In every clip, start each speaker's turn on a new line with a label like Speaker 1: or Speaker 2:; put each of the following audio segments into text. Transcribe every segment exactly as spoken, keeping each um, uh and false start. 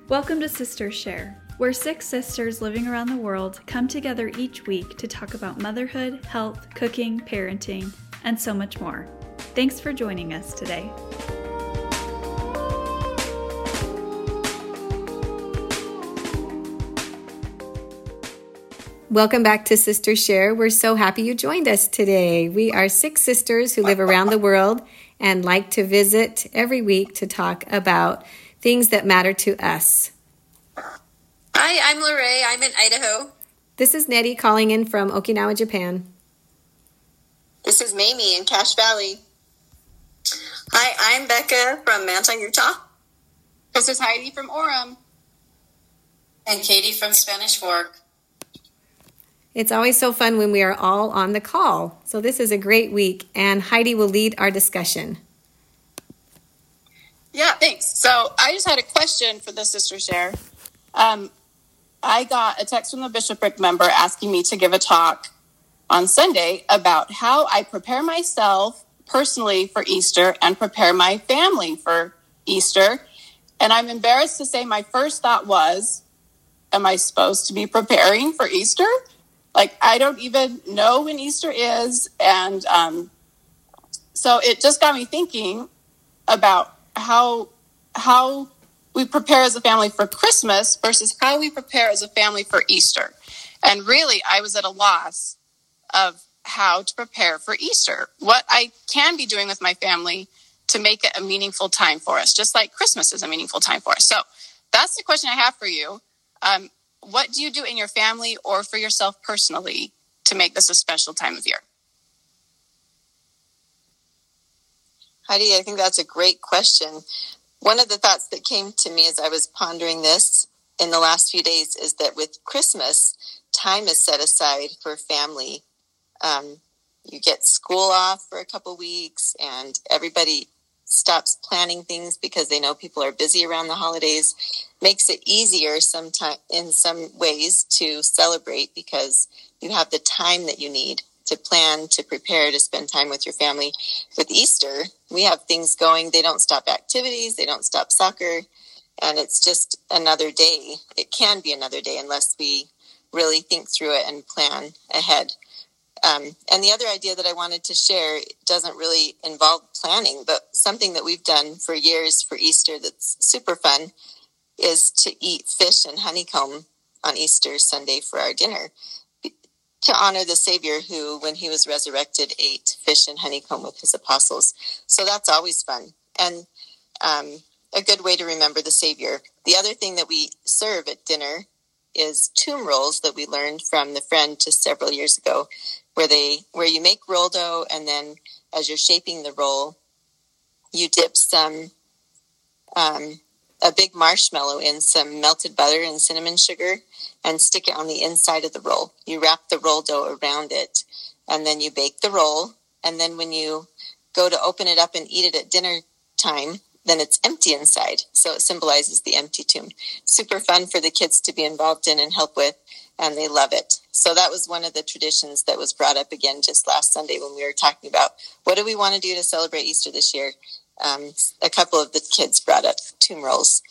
Speaker 1: Welcome to Sisters Share, where six sisters living around the world come together each week to talk about motherhood, health, cooking, parenting, and so much more. Thanks for joining us today.
Speaker 2: Welcome back to Sisters Share. We're so happy you joined us today. We are six sisters who live around the world and like to visit every week to talk about things that matter to us.
Speaker 3: Hi, I'm Lorraine. I'm in Idaho.
Speaker 2: This is Nettie calling in from Okinawa, Japan.
Speaker 3: This is Mamie in Cache Valley. Hi, I'm Becca from Manta, Utah.
Speaker 4: This is Heidi from Orem.
Speaker 5: And Katie from Spanish Fork.
Speaker 2: It's always so fun when we are all on the call. So this is a great week, and Heidi will lead our discussion.
Speaker 4: Yeah, thanks. So I just had a question for the Sister Share. Um, I got a text from the bishopric member asking me to give a talk on Sunday about how I prepare myself personally for Easter and prepare my family for Easter. And I'm embarrassed to say my first thought was, am I supposed to be preparing for Easter? Like, I don't even know when Easter is. And um, so it just got me thinking about how how we prepare as a family for Christmas versus how we prepare as a family for Easter. And really, I was at a loss of how to prepare for Easter, what I can be doing with my family to make it a meaningful time for us, just like Christmas is a meaningful time for us. So that's the question I have for you. Um, what do you do in your family or for yourself personally to make this a special time of year?
Speaker 3: Heidi, I think that's a great question. One of the thoughts that came to me as I was pondering this in the last few days is that with Christmas, time is set aside for family. Um, you get school off for a couple weeks and everybody stops planning things because they know people are busy around the holidays. Makes it easier sometime, in some ways to celebrate because you have the time that you need to plan, to prepare, to spend time with your family. With Easter, we have things going. They don't stop activities. They don't stop soccer. And it's just another day. It can be another day unless we really think through it and plan ahead. Um, and the other idea that I wanted to share doesn't really involve planning, but something that we've done for years for Easter that's super fun is to eat fish and honeycomb on Easter Sunday for our dinner, to honor the Savior who, when he was resurrected, ate fish and honeycomb with his apostles. So that's always fun and um, a good way to remember the Savior. The other thing that we serve at dinner is tomb rolls that we learned from the friend just several years ago, where they where you make roll dough, and then as you're shaping the roll, you dip some um, a big marshmallow in some melted butter and cinnamon sugar and stick it on the inside of the roll. You wrap the roll dough around it, and then you bake the roll. And then when you go to open it up and eat it at dinner time, then it's empty inside. So it symbolizes the empty tomb. Super fun for the kids to be involved in and help with, and they love it. So that was one of the traditions that was brought up again just last Sunday when we were talking about what do we want to do to celebrate Easter this year. Um, a couple of the kids brought up tomb rolls.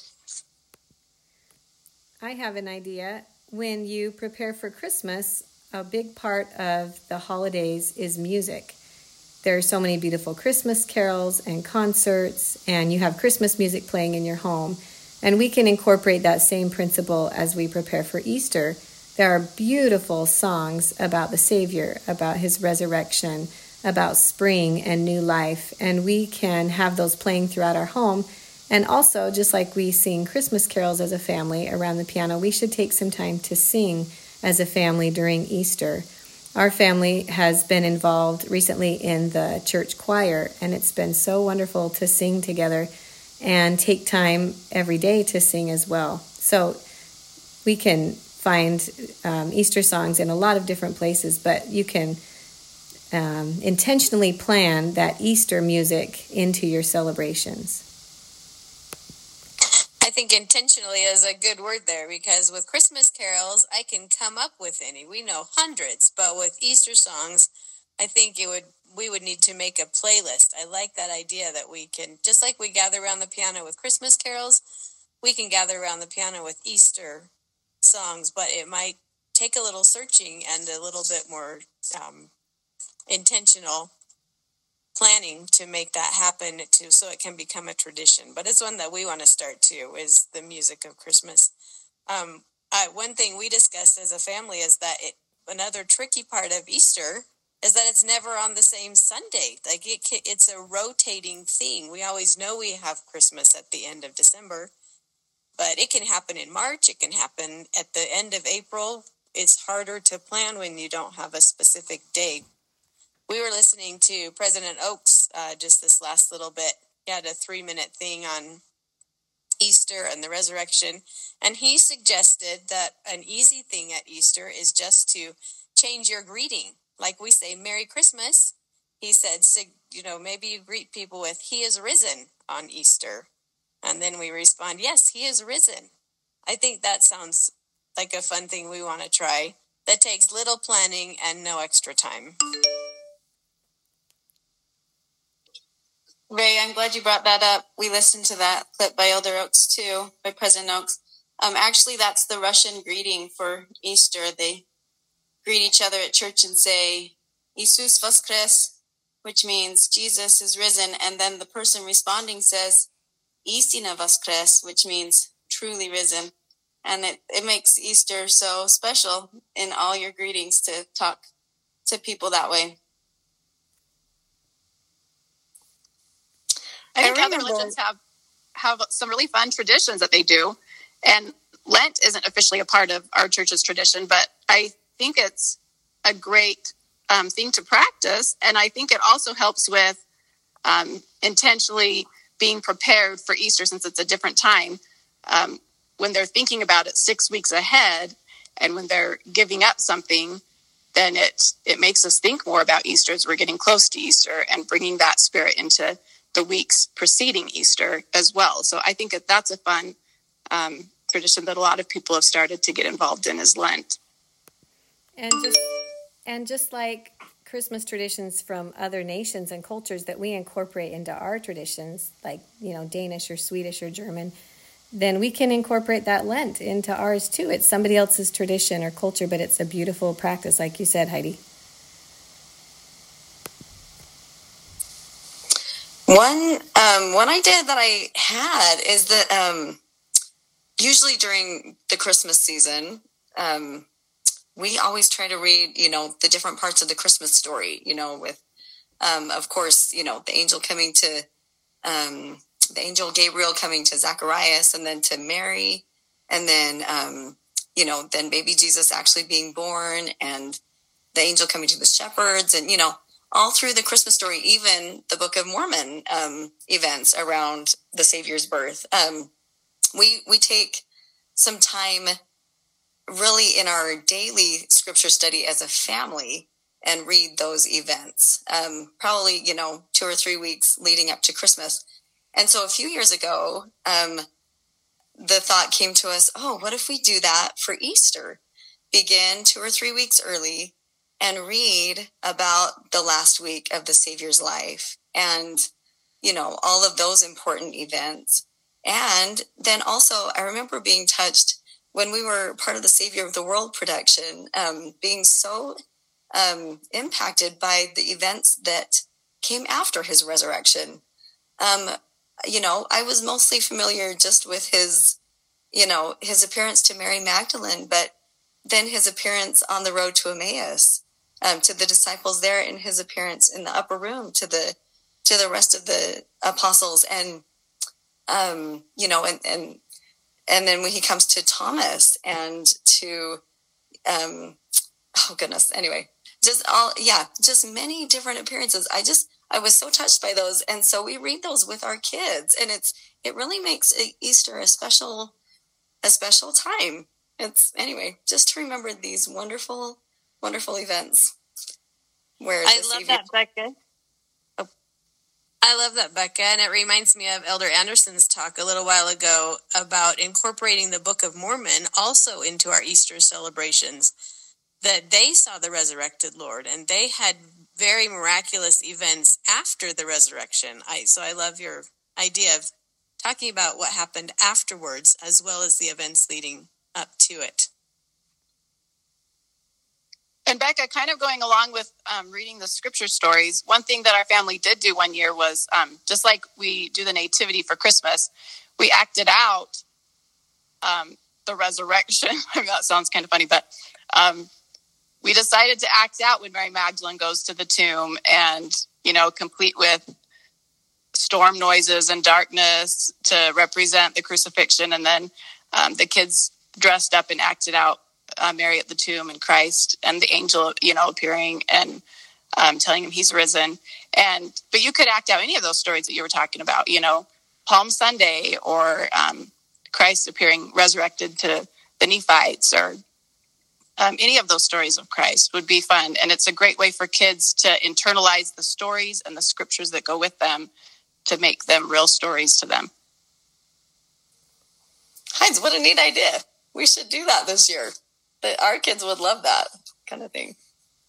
Speaker 2: I have an idea. When you prepare for Christmas, a big part of the holidays is music. There are so many beautiful Christmas carols and concerts, and you have Christmas music playing in your home. And we can incorporate that same principle as we prepare for Easter. There are beautiful songs about the Savior, about his resurrection, about spring and new life, and we can have those playing throughout our home. And also, just like we sing Christmas carols as a family around the piano, we should take some time to sing as a family during Easter. Our family has been involved recently in the church choir, and it's been so wonderful to sing together and take time every day to sing as well. So we can find um, Easter songs in a lot of different places, but you can um, intentionally plan that Easter music into your celebrations.
Speaker 5: I think intentionally is a good word there, because with Christmas carols, I can come up with any. We know hundreds, but with Easter songs, I think it would we would need to make a playlist. I like that idea that we can, just like we gather around the piano with Christmas carols, we can gather around the piano with Easter songs, but it might take a little searching and a little bit more um, intentional planning to make that happen to so it can become a tradition. But it's one that we want to start too, is the music of Christmas. Um, uh, one thing we discussed as a family is that it, another tricky part of Easter is that it's never on the same Sunday. Like it, it's a rotating thing. We always know we have Christmas at the end of December, but it can happen in March. It can happen at the end of April. It's harder to plan when you don't have a specific day. We were listening to President Oaks uh, just this last little bit. He had a three-minute thing on Easter and the resurrection, and he suggested that an easy thing at Easter is just to change your greeting. Like we say, Merry Christmas. He said, you know, maybe you greet people with, He is risen on Easter. And then we respond, yes, He is risen. I think that sounds like a fun thing we want to try that takes little planning and no extra time.
Speaker 3: Ray, I'm glad you brought that up. We listened to that clip by Elder Oaks too, by President Oaks. Um, actually, that's the Russian greeting for Easter. They greet each other at church and say, Iisus voskres, which means Jesus is risen. And then the person responding says, Istina voskres, which means truly risen. And it, it makes Easter so special in all your greetings to talk to people that way.
Speaker 4: I think I other religions have, have some really fun traditions that they do. And Lent isn't officially a part of our church's tradition, but I think it's a great um, thing to practice. And I think it also helps with um, intentionally being prepared for Easter, since it's a different time. Um, when they're thinking about it six weeks ahead, and when they're giving up something, then it, it makes us think more about Easter as we're getting close to Easter, and bringing that spirit into the weeks preceding Easter as well. So I think that that's a fun um, tradition that a lot of people have started to get involved in, is Lent.
Speaker 2: And just and just like Christmas traditions from other nations and cultures that we incorporate into our traditions, like, you know, Danish or Swedish or German, then we can incorporate that Lent into ours too. It's somebody else's tradition or culture, but it's a beautiful practice, like you said, Heidi.
Speaker 3: One um, one idea that I had is that um, usually during the Christmas season, um, we always try to read, you know, the different parts of the Christmas story, you know, with, um, of course, you know, the angel coming to, um, the angel Gabriel coming to Zacharias, and then to Mary, and then, um, you know, then baby Jesus actually being born, and the angel coming to the shepherds, and, you know, all through the Christmas story, even the Book of Mormon um, events around the Savior's birth. Um, we we take some time really in our daily scripture study as a family and read those events, um, probably, you know, two or three weeks leading up to Christmas. And so a few years ago, um, the thought came to us, oh, what if we do that for Easter? Begin two or three weeks early and read about the last week of the Savior's life and, you know, all of those important events. And then also, I remember being touched when we were part of the Savior of the World production, um, being so um, impacted by the events that came after his resurrection. Um, you know, I was mostly familiar just with his, you know, his appearance to Mary Magdalene, but then his appearance on the road to Emmaus, Um, to the disciples there, in his appearance in the upper room to the to the rest of the apostles, and um, you know, and and and then when he comes to Thomas and to um, oh goodness, anyway, just all yeah, just many different appearances. I just I was so touched by those, and so we read those with our kids, and it's it really makes Easter a special a special time. It's anyway, just to remember these wonderful. Wonderful events. Where
Speaker 5: I love that, Becca. Oh. I love that, Becca. And it reminds me of Elder Anderson's talk a little while ago about incorporating the Book of Mormon also into our Easter celebrations. That they saw the resurrected Lord, and they had very miraculous events after the resurrection. I So I love your idea of talking about what happened afterwards, as well as the events leading up to it.
Speaker 4: And Becca, kind of going along with um, reading the scripture stories, one thing that our family did do one year was, um, just like we do the nativity for Christmas, we acted out um, the resurrection. That sounds kind of funny, but um, we decided to act out when Mary Magdalene goes to the tomb, and, you know, complete with storm noises and darkness to represent the crucifixion. And then um, the kids dressed up and acted out Uh, Mary at the tomb and Christ and the angel, you know, appearing and um, telling him he's risen. And but you could act out any of those stories that you were talking about, you know, Palm Sunday or um, Christ appearing resurrected to the Nephites, or um, any of those stories of Christ would be fun. And it's a great way for kids to internalize the stories and the scriptures that go with them to make them real stories to them.
Speaker 3: Heinz, what a neat idea. We should do that this year. Our kids would love that kind of thing.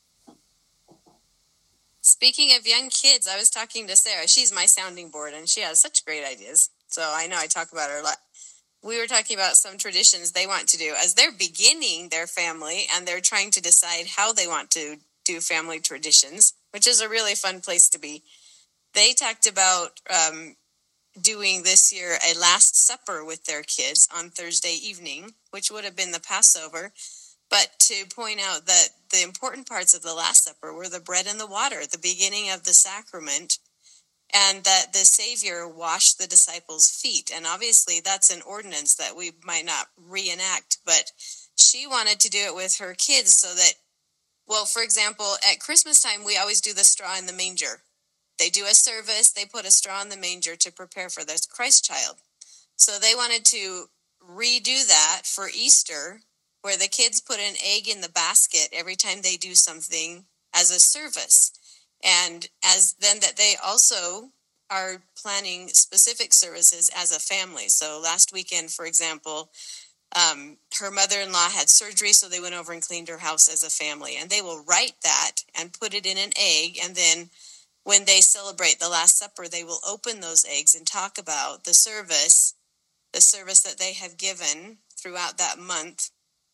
Speaker 5: Speaking of young kids, I was talking to Sarah. She's my sounding board, and she has such great ideas. So I know I talk about her a lot. We were talking about some traditions they want to do as they're beginning their family, and they're trying to decide how they want to do family traditions, which is a really fun place to be. They talked about um, doing this year a Last Supper with their kids on Thursday evening, which would have been the Passover. But to point out that the important parts of the Last Supper were the bread and the water, the beginning of the sacrament, and that the Savior washed the disciples' feet. And obviously that's an ordinance that we might not reenact, but she wanted to do it with her kids so that, well, for example, at Christmas time, we always do the straw in the manger. They do a service, they put a straw in the manger to prepare for this Christ child. So they wanted to redo that for Easter, where the kids put an egg in the basket every time they do something as a service. And as then that they also are planning specific services as a family. So last weekend, for example, um, her mother-in-law had surgery, so they went over and cleaned her house as a family. And they will write that and put it in an egg, and then when they celebrate the Last Supper, they will open those eggs and talk about the service, the service that they have given throughout that month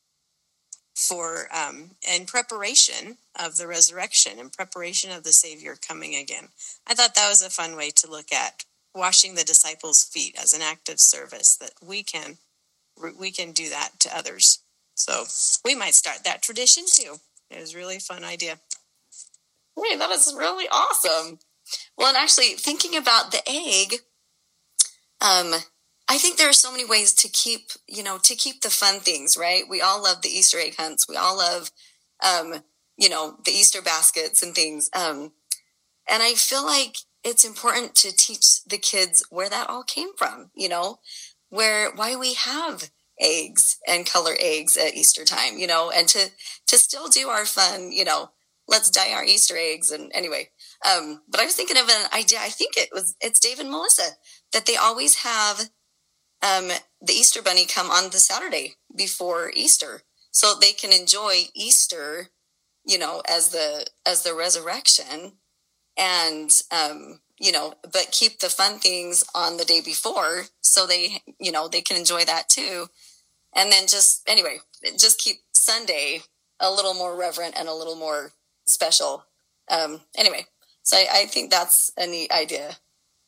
Speaker 5: for um, in preparation of the resurrection, in preparation of the Savior coming again. I thought that was a fun way to look at washing the disciples' feet as an act of service, that we can we can do that to others. So we might start that tradition too. It was really a fun idea.
Speaker 3: Hey, that is really awesome. Well, and actually thinking about the egg, um, I think there are so many ways to keep, you know, to keep the fun things, right? We all love the Easter egg hunts. We all love, um, you know, the Easter baskets and things. Um, and I feel like it's important to teach the kids where that all came from, you know, where, why we have eggs and color eggs at Easter time, you know, and to, to still do our fun, you know, let's dye our Easter eggs. And anyway, um, but I was thinking of an idea. I think it was, it's Dave and Melissa, that they always have um, the Easter bunny come on the Saturday before Easter, so they can enjoy Easter, you know, as the, as the resurrection, and, um, you know, but keep the fun things on the day before, so they, you know, they can enjoy that too. And then just, anyway, just keep Sunday a little more reverent and a little more special. Um, anyway, so I, I think that's a neat idea.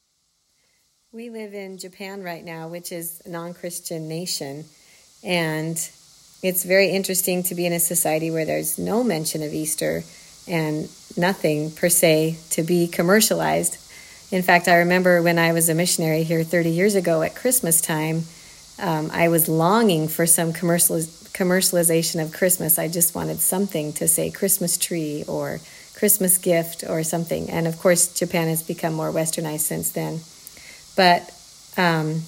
Speaker 2: We live in Japan right now, which is a non-Christian nation, and it's very interesting to be in a society where there's no mention of Easter and nothing per se to be commercialized. In fact, I remember when I was a missionary here thirty years ago at Christmas time, um, I was longing for some commercializ- commercialization of Christmas. I just wanted something to say Christmas tree or Christmas gift or something. And of course, Japan has become more westernized since then. But um,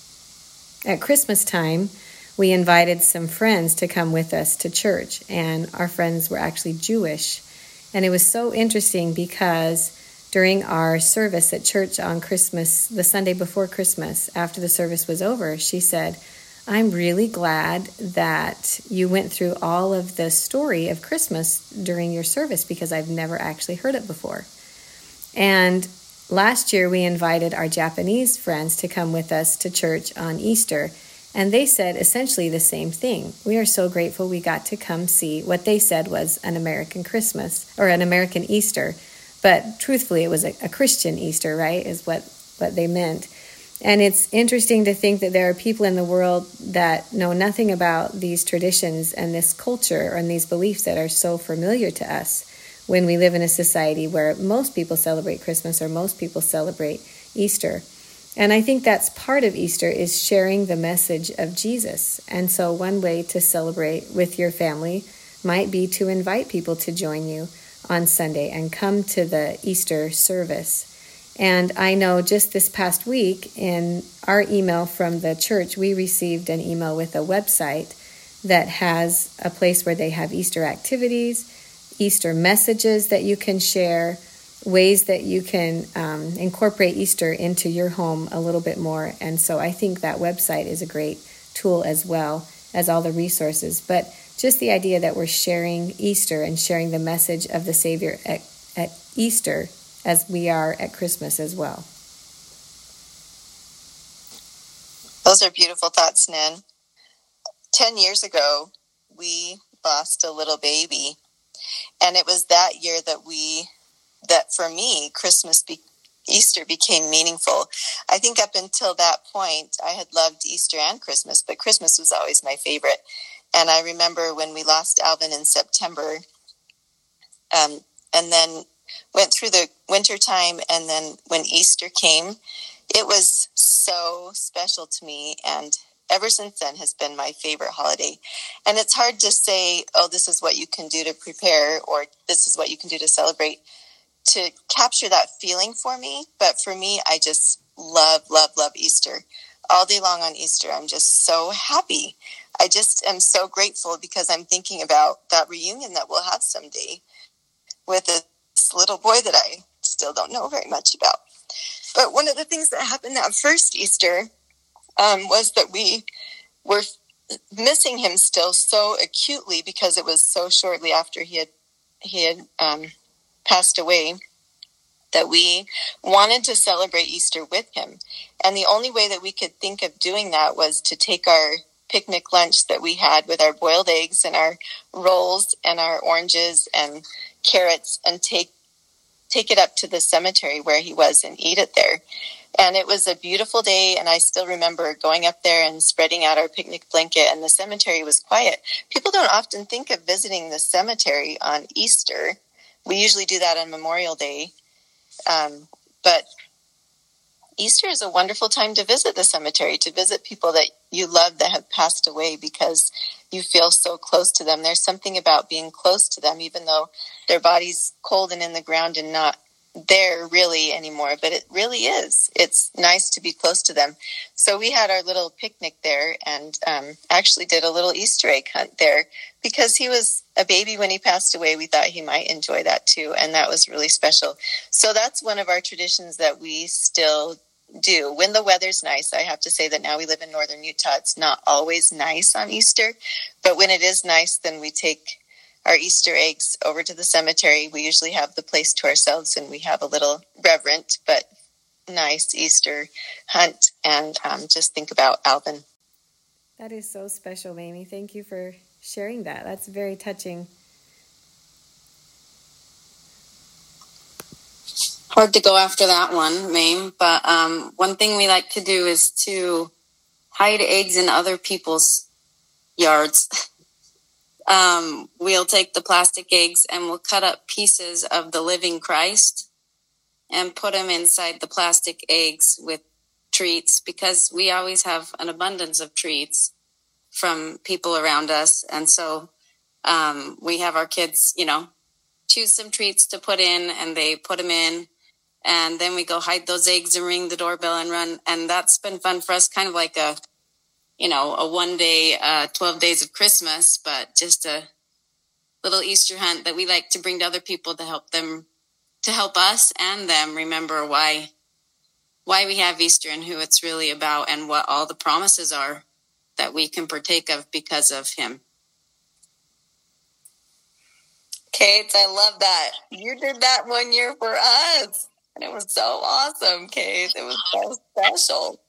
Speaker 2: at Christmas time, we invited some friends to come with us to church, and our friends were actually Jewish. And it was so interesting because during our service at church on Christmas, the Sunday before Christmas, after the service was over, she said, "I'm really glad that you went through all of the story of Christmas during your service, because I've never actually heard it before." And last year we invited our Japanese friends to come with us to church on Easter, and they said essentially the same thing. We are so grateful we got to come see what they said was an American Christmas, or an American Easter. But truthfully, it was a, a Christian Easter, right, is what, what they meant. And it's interesting to think that there are people in the world that know nothing about these traditions and this culture and these beliefs that are so familiar to us when we live in a society where most people celebrate Christmas or most people celebrate Easter. And I think that's part of Easter, is sharing the message of Jesus. And so one way to celebrate with your family might be to invite people to join you on Sunday and come to the Easter service. And I know just this past week in our email from the church, we received an email with a website that has a place where they have Easter activities, Easter messages that you can share, ways that you can um, incorporate Easter into your home a little bit more. And so I think that website is a great tool as well as all the resources. But just the idea that we're sharing Easter and sharing the message of the Savior at, at Easter as we are at Christmas as well.
Speaker 3: Those are beautiful thoughts, Nan. Ten years ago, we lost a little baby. And it was that year that we, that for me, Christmas, be, Easter became meaningful. I think up until that point, I had loved Easter and Christmas, but Christmas was always my favorite. And I remember when we lost Alvin in September, um, and then went through the winter time, and then when Easter came, it was so special to me, and ever since then has been my favorite holiday. And it's hard to say, oh, this is what you can do to prepare, or this is what you can do to celebrate, to capture that feeling for me. But for me, I just love, love, love Easter. All day long on Easter, I'm just so happy. I just am so grateful because I'm thinking about that reunion that we'll have someday with this little boy that I still don't know very much about. But one of the things that happened that first Easter um, was that we were missing him still so acutely because it was so shortly after he had he had um, passed away, that we wanted to celebrate Easter with him. And the only way that we could think of doing that was to take our picnic lunch that we had with our boiled eggs and our rolls and our oranges and carrots and take take it up to the cemetery where he was and eat it there. And it was a beautiful day, and I still remember going up there and spreading out our picnic blanket, and the cemetery was quiet. People don't often think of visiting the cemetery on Easter. We usually do that on Memorial Day. Um, but Easter is a wonderful time to visit the cemetery, to visit people that you love that have passed away, because you feel so close to them. There's something about being close to them, even though their body's cold and in the ground and not there really anymore, but it really is. It's nice to be close to them. So we had our little picnic there, and um, actually did a little Easter egg hunt there because he was a baby when he passed away. We thought he might enjoy that too, and that was really special. So that's one of our traditions that we still do when the weather's nice. I have to say that now we live in northern Utah. It's not always nice on Easter, but when it is nice, then we take our Easter eggs over to the cemetery. We usually have the place to ourselves, and we have a little reverent but nice Easter hunt, and um, just think about Alvin.
Speaker 2: That is so special, Mamie. Thank you for sharing that. That's very touching.
Speaker 6: Hard to go after that one, Mame, but um, one thing we like to do is to hide eggs in other people's yards. Um, we'll take the plastic eggs and we'll cut up pieces of the living Christ and put them inside the plastic eggs with treats, because we always have an abundance of treats from people around us. And so um, we have our kids, you know, choose some treats to put in, and they put them in. And then we go hide those eggs and ring the doorbell and run. And that's been fun for us, kind of like a, you know, a one day, uh, twelve days of Christmas, but just a little Easter hunt that we like to bring to other people to help them, to help us and them remember why, why we have Easter and who it's really about, and what all the promises are that we can partake of because of him.
Speaker 3: Kate, I love that. You did that one year for us.
Speaker 6: And it was so awesome, Kate. It was so special.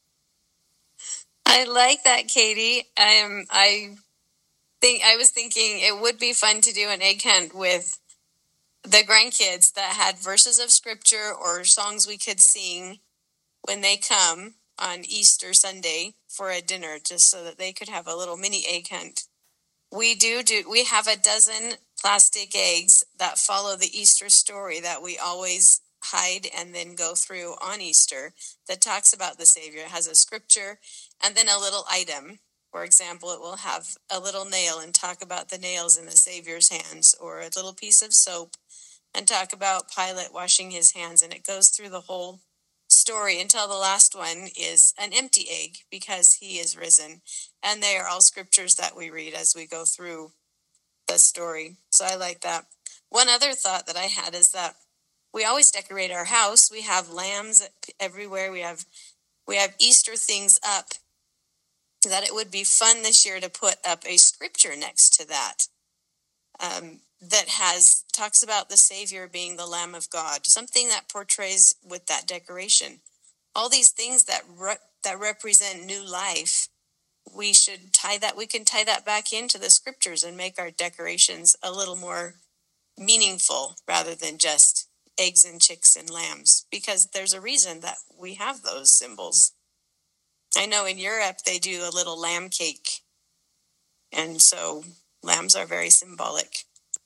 Speaker 5: I like that, Katie. I am. I think I was thinking it would be fun to do an egg hunt with the grandkids that had verses of scripture or songs we could sing when they come on Easter Sunday for a dinner, just so that they could have a little mini egg hunt. We do do. We have a dozen plastic eggs that follow the Easter story that we always hide and then go through on Easter that talks about the Savior. It has a scripture and then a little item. For example, it will have a little nail and talk about the nails in the Savior's hands, or a little piece of soap and talk about Pilate washing his hands. And it goes through the whole story until the last one is an empty egg, because he is risen. And they are all scriptures that we read as we go through the story. So I like that. One other thought that I had is that we always decorate our house. We have lambs everywhere. We have we have Easter things up. That it would be fun this year to put up a scripture next to that um, that has talks about the Savior being the Lamb of God, something that portrays with that decoration. All these things that re- that represent new life, we should tie that. We can tie that back into the scriptures and make our decorations a little more meaningful rather than just eggs and chicks and lambs, because there's a reason that we have those symbols. I know in Europe they do a little lamb cake, and so lambs are very symbolic.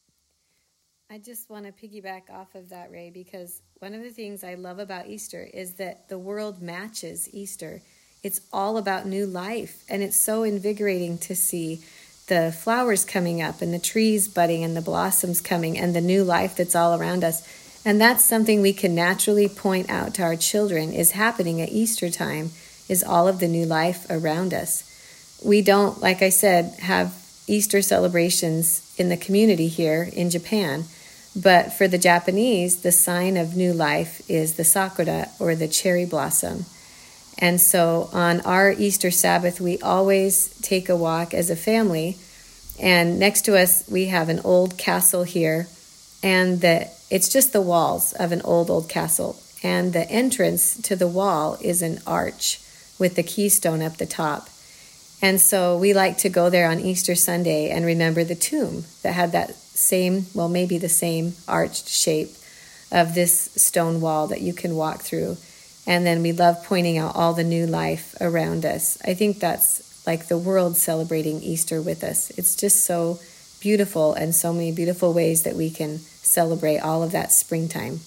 Speaker 2: I just want to piggyback off of that, Ray, because one of the things I love about Easter is that the world matches Easter. It's all about new life, and it's so invigorating to see the flowers coming up and the trees budding and the blossoms coming and the new life that's all around us. And that's something we can naturally point out to our children is happening at Easter time, is all of the new life around us. We don't, like I said, have Easter celebrations in the community here in Japan, but for the Japanese, the sign of new life is the sakura, or the cherry blossom. And so on our Easter Sabbath, we always take a walk as a family, and next to us we have an old castle here, and the, it's just the walls of an old, old castle, and the entrance to the wall is an arch with the keystone up the top. And so we like to go there on Easter Sunday and remember the tomb that had that same, well, maybe the same arched shape of this stone wall that you can walk through. And then we love pointing out all the new life around us. I think that's like the world celebrating Easter with us. It's just so beautiful, and so many beautiful ways that we can celebrate all of that springtime.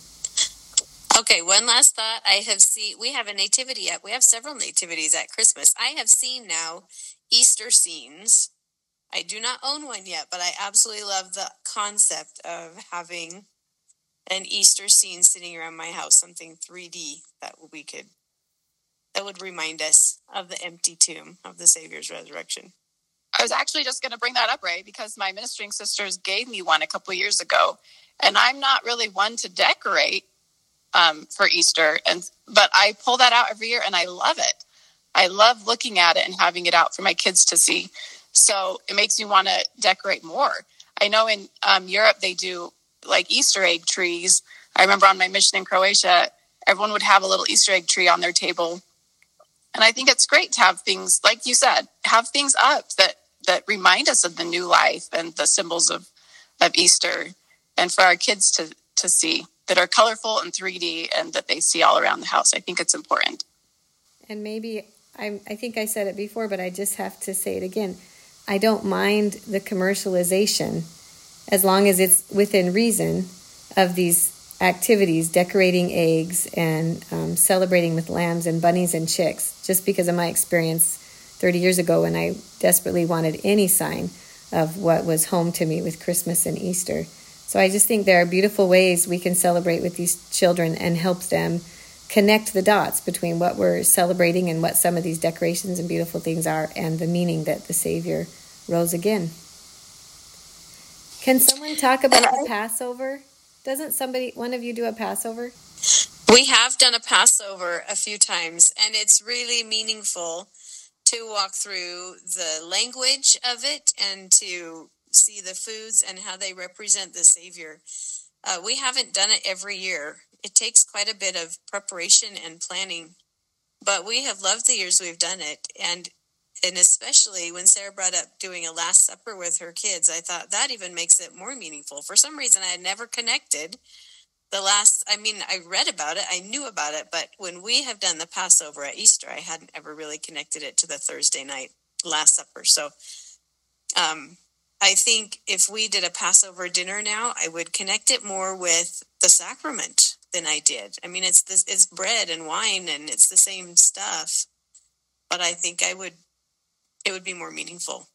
Speaker 5: Okay, one last thought. I have seen, we have a nativity up. We have several nativities at Christmas. I have seen now Easter scenes. I do not own one yet, but I absolutely love the concept of having an Easter scene sitting around my house, something three D that we could, that would remind us of the empty tomb of the Savior's resurrection.
Speaker 4: I was actually just going to bring that up, Ray, because my ministering sisters gave me one a couple of years ago, and I'm not really one to decorate um, for Easter, and but I pull that out every year, and I love it. I love looking at it and having it out for my kids to see. So it makes me want to decorate more. I know in um, Europe they do like Easter egg trees. I remember on my mission in Croatia, everyone would have a little Easter egg tree on their table. And I think it's great to have things, like you said, have things up that, that remind us of the new life and the symbols of, of Easter, and for our kids to, to see, that are colorful and three D and that they see all around the house. I think it's important.
Speaker 2: And maybe, I, I think I said it before, but I just have to say it again. I don't mind the commercialization as long as it's within reason of these activities, decorating eggs and um, celebrating with lambs and bunnies and chicks, just because of my experience thirty years ago when I desperately wanted any sign of what was home to me with Christmas and Easter. So I just think there are beautiful ways we can celebrate with these children and help them connect the dots between what we're celebrating and what some of these decorations and beautiful things are, and the meaning that the Savior rose again. Can someone talk about the Passover? Doesn't somebody, one of you do a Passover?
Speaker 5: We have done a Passover a few times, and it's really meaningful to walk through the language of it and to see the foods and how they represent the Savior. Uh, we haven't done it every year it takes quite a bit of preparation and planning. But we have loved the years we've done it. And and especially when Sarah brought up doing a Last Supper with her kids, I thought that even makes it more meaningful. For some reason, I had never connected the last, I mean, I read about it, I knew about it, but when we have done the Passover at Easter, I hadn't ever really connected it to the Thursday night Last Supper. So um, I think if we did a Passover dinner now, I would connect it more with the sacrament than I did. I mean, it's this, it's bread and wine and it's the same stuff, but I think I would, it would be more meaningful.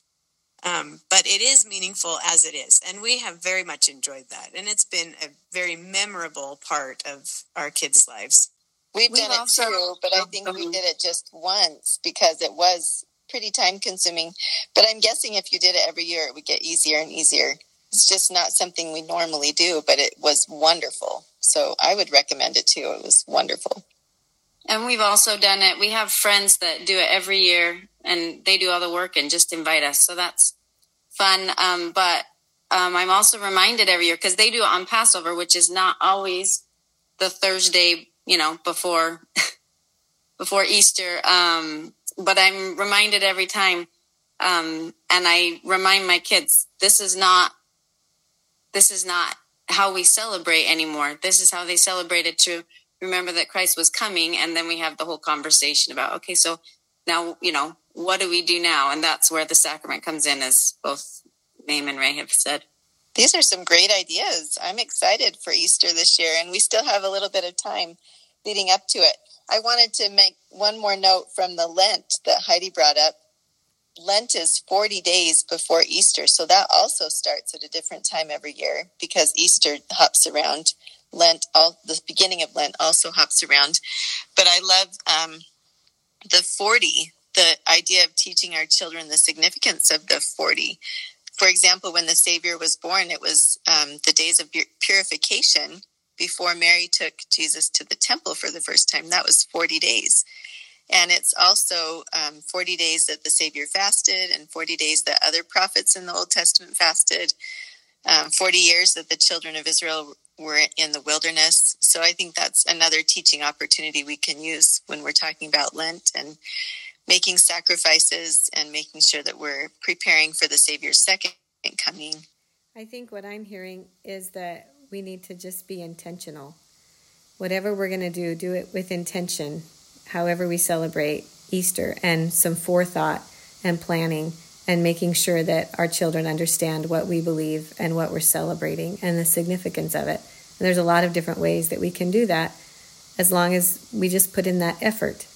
Speaker 5: Um, but it is meaningful as it is. And we have very much enjoyed that. And it's been a very memorable part of our kids' lives.
Speaker 3: We've,
Speaker 6: We've
Speaker 3: done it
Speaker 6: also,
Speaker 3: too, but I think we did it just once because it was pretty time consuming. But I'm guessing if you did it every year, it would get easier and easier. It's just not something we normally do, but it was wonderful. So I would recommend it too. It was wonderful.
Speaker 6: And we've also done it. We have friends that do it every year, and they do all the work and just invite us. So that's fun. Um, but um, I'm also reminded every year, because they do it on Passover, which is not always the Thursday, you know, before before Easter. Um, but I'm reminded every time, um, and I remind my kids, this is not this is not how we celebrate anymore. This is how they celebrated to remember that Christ was coming. And then we have the whole conversation about, okay, so now, you know, what do we do now? And that's where the sacrament comes in, as both Mame and Ray have said.
Speaker 3: These are some great ideas. I'm excited for Easter this year, and we still have a little bit of time leading up to it. I wanted to make one more note from the Lent that Heidi brought up. Lent is forty days before Easter, so that also starts at a different time every year because Easter hops around. Lent, all, the beginning of Lent also hops around. But I love um, the forty, the idea of teaching our children the significance of the forty. For example, when the Savior was born, it was um, the days of purification before Mary took Jesus to the temple for the first time. That was forty days. And it's also um, forty days that the Savior fasted and forty days that other prophets in the Old Testament fasted, um, forty years that the children of Israel were in the wilderness. So I think that's another teaching opportunity we can use when we're talking about Lent and making sacrifices and making sure that we're preparing for the Savior's second coming.
Speaker 2: I think what I'm hearing is that we need to just be intentional. Whatever we're going to do, do it with intention, however we celebrate Easter, and some forethought and planning and making sure that our children understand what we believe and what we're celebrating and the significance of it. And there's a lot of different ways that we can do that as long as we just put in that effort.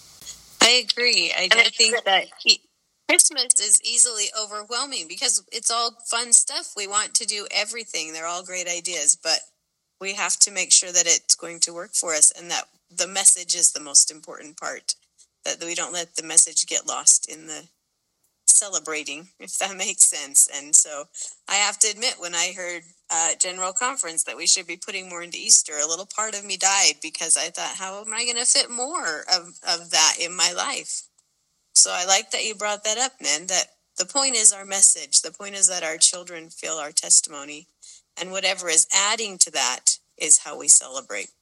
Speaker 5: I agree. I, I think that he, Christmas is easily overwhelming because it's all fun stuff. We want to do everything. They're all great ideas, but we have to make sure that it's going to work for us and that the message is the most important part, that we don't let the message get lost in the celebrating, if that makes sense. And so I have to admit, when I heard uh, General Conference that we should be putting more into Easter, a little part of me died because I thought, how am I going to fit more of, of that in my life? So I like that you brought that up, Nan, that the point is our message. The point is that our children feel our testimony, and whatever is adding to that is how we celebrate.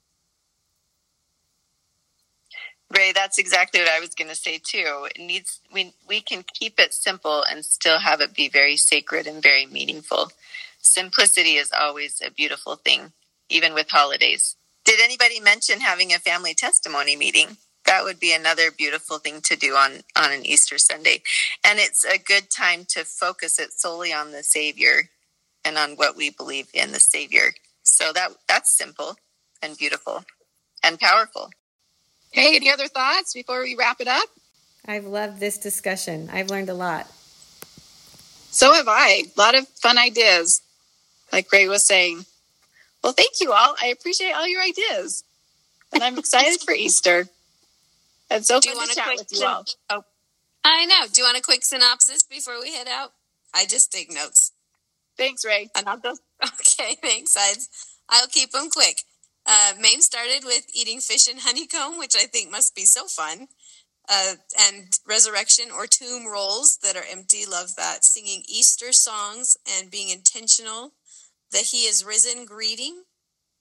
Speaker 3: Ray, that's exactly what I was going to say too. It needs we we can keep it simple and still have it be very sacred and very meaningful. Simplicity is always a beautiful thing, even with holidays. Did anybody mention having a family testimony meeting? That would be another beautiful thing to do on, on an Easter Sunday. And it's a good time to focus it solely on the Savior and on what we believe in the Savior. So that that's simple and beautiful and powerful.
Speaker 4: Hey, any other thoughts before we wrap it up?
Speaker 2: I've loved this discussion. I've learned a lot.
Speaker 4: So have I. A lot of fun ideas, like Ray was saying. Well, thank you all. I appreciate all your ideas. And I'm excited for Easter. And so
Speaker 5: Do
Speaker 4: fun
Speaker 5: you want
Speaker 4: to
Speaker 5: a
Speaker 4: chat
Speaker 5: quick
Speaker 4: with you all.
Speaker 5: Oh, I know. Do you want a quick synopsis before we head out? I just take notes.
Speaker 4: Thanks, Ray.
Speaker 5: And I'll go. Okay, thanks. I, I'll keep them quick. Uh, Mame started with eating fish and honeycomb, which I think must be so fun. Uh, and resurrection or tomb rolls that are empty. Love that. Singing Easter songs and being intentional. The He is Risen greeting.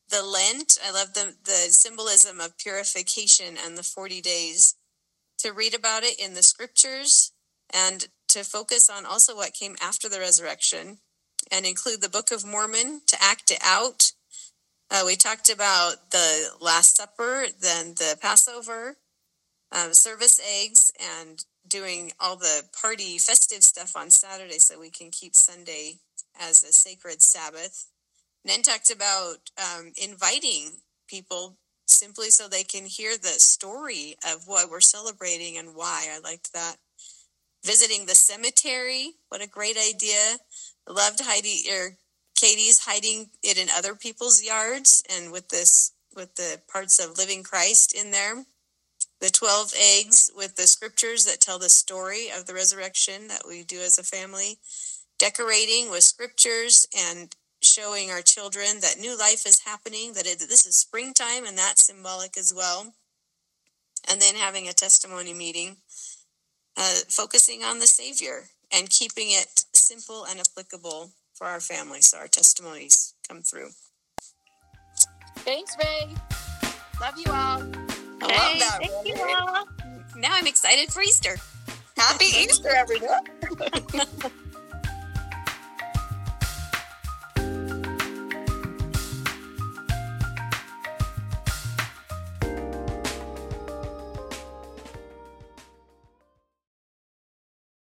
Speaker 5: the Lent. I love the, the symbolism of purification and the forty days, to read about it in the scriptures and to focus on also what came after the resurrection and include the Book of Mormon to act it out. Uh, we talked about the Last Supper, then the Passover, um, service eggs, and doing all the party festive stuff on Saturday so we can keep Sunday as a sacred Sabbath. And then talked about um, inviting people simply so they can hear the story of what we're celebrating and why. I liked that. Visiting the cemetery, what a great idea. I loved Heidi or Katie's hiding it in other people's yards, and with this, with the parts of Living Christ in there. The twelve eggs with the scriptures that tell the story of the resurrection that we do as a family. Decorating with scriptures and showing our children that new life is happening, that it, this is springtime, and that's symbolic as well. And then having a testimony meeting, uh, focusing on the Savior and keeping it simple and applicable for our family so our testimonies come through.
Speaker 4: Thanks, Ray. Love you all.
Speaker 5: I love that. Thank you all. Now I'm excited for Easter.
Speaker 3: Happy Easter, everyone.